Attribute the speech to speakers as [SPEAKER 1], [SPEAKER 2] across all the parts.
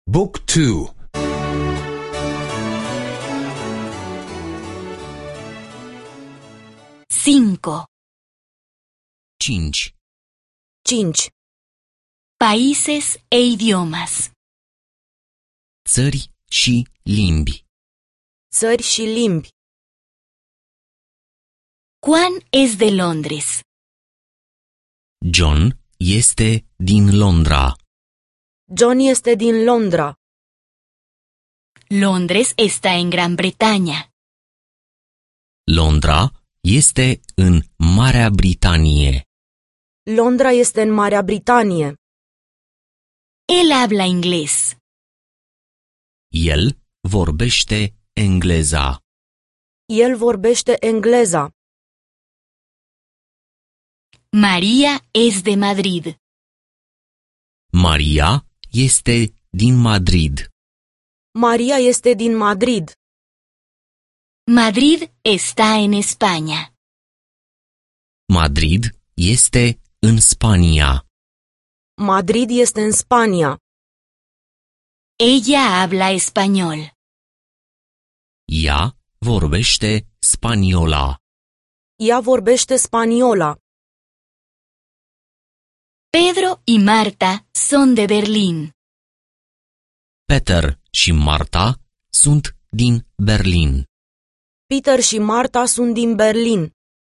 [SPEAKER 1] Book 2.
[SPEAKER 2] 5.
[SPEAKER 3] 5.
[SPEAKER 4] 5.
[SPEAKER 2] Países e idiomas.
[SPEAKER 3] Țări și limbi.
[SPEAKER 4] Țări și limbi.
[SPEAKER 2] Juan es de Londres.
[SPEAKER 3] John este din Londra.
[SPEAKER 4] John este din Londra.
[SPEAKER 2] Londres está en Gran Bretaña.
[SPEAKER 3] Londra este în Marea Britanie.
[SPEAKER 4] Londra este în Marea Britanie.
[SPEAKER 2] Él habla inglés.
[SPEAKER 3] El vorbește engleza.
[SPEAKER 4] El vorbește engleza.
[SPEAKER 2] María es de Madrid.
[SPEAKER 3] Maria este din Madrid.
[SPEAKER 4] Maria este din Madrid.
[SPEAKER 2] Madrid está en España.
[SPEAKER 3] Madrid este în Spania.
[SPEAKER 4] Madrid este în Spania.
[SPEAKER 2] Ella habla español.
[SPEAKER 3] Ea vorbește spaniola.
[SPEAKER 4] Ea vorbește spaniola.
[SPEAKER 2] Pedro y Marta son de Berlín.
[SPEAKER 3] Peter și Marta sunt din Berlin.
[SPEAKER 4] Peter și Marta sunt din Berlin.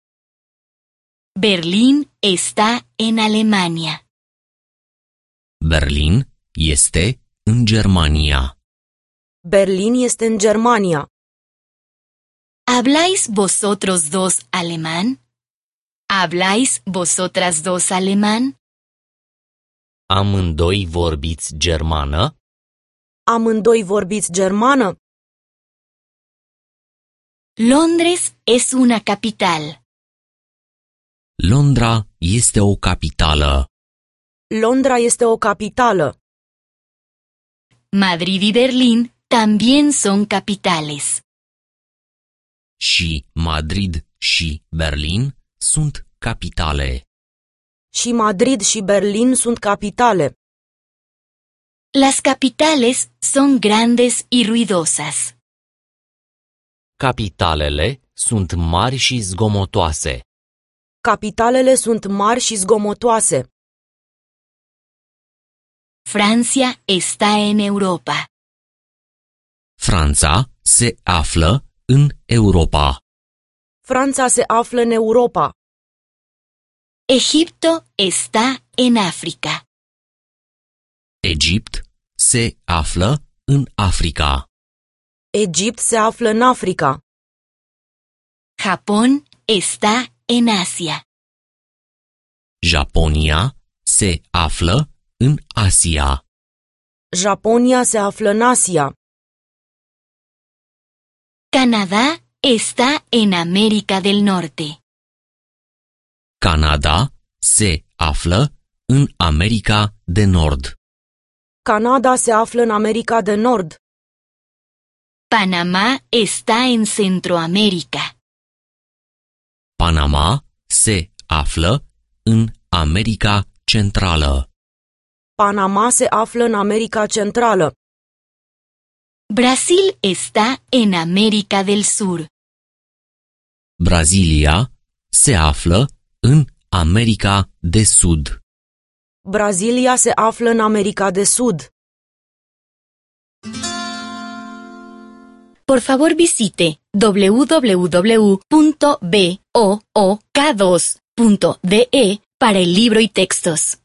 [SPEAKER 2] Berlín está en Alemania.
[SPEAKER 3] Berlin este în Germania.
[SPEAKER 4] Berlin este în Germania.
[SPEAKER 2] ¿Habláis vosotros dos alemán? ¿Habláis vosotras dos alemán?
[SPEAKER 3] Amândoi vorbiți germană?
[SPEAKER 4] Amândoi vorbiți germană?
[SPEAKER 2] Londres es una capital.
[SPEAKER 3] Londra este o capitală.
[SPEAKER 4] Londra este o capitală.
[SPEAKER 2] Madrid y Berlín también son capitales.
[SPEAKER 3] Și Madrid și Berlin sunt capitale.
[SPEAKER 4] Și Madrid și Berlin sunt capitale.
[SPEAKER 2] Las capitales son grandes y ruidosas.
[SPEAKER 3] Capitalele sunt mari și zgomotoase.
[SPEAKER 4] Capitalele sunt mari și zgomotoase.
[SPEAKER 2] Francia está en Europa.
[SPEAKER 3] Franța se află în Europa.
[SPEAKER 4] Franța se află în Europa.
[SPEAKER 2] Egipto está en África.
[SPEAKER 3] Egipt se află în Africa.
[SPEAKER 4] Egipt se află în Africa.
[SPEAKER 2] Japón está en Asia.
[SPEAKER 3] Japonia se află în Asia.
[SPEAKER 4] Japonia se află în Asia.
[SPEAKER 2] Canadá está en América del Norte.
[SPEAKER 3] Canada se află în America de Nord.
[SPEAKER 4] Canada se află în America de Nord.
[SPEAKER 2] Panamá está en Centroamérica.
[SPEAKER 3] Panama se află în America Centrală.
[SPEAKER 4] Panama se află în America Centrală.
[SPEAKER 2] Brasil está en América del Sur.
[SPEAKER 3] Brazilia se află în America de Sud.
[SPEAKER 4] Brazilia se află în America de Sud.
[SPEAKER 2] Por favor visite www.book2.de para el libro y textos.